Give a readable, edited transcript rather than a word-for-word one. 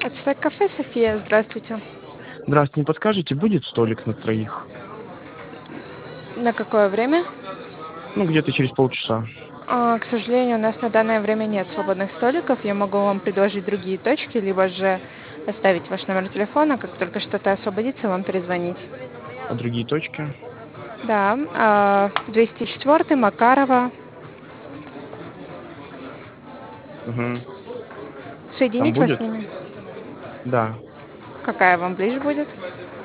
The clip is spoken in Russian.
Ацтек кафе София, здравствуйте. Здравствуйте, не подскажете, будет столик на троих? На какое время? Ну, где-то через полчаса. К сожалению, у нас на данное время нет свободных столиков. Я могу вам предложить другие точки, либо же оставить ваш номер телефона, как только что-то освободится, вам перезвонить. А другие точки? Да, 204 Макарова. Угу. Там Соединить вас с будет? ними? Да. Какая вам ближе будет?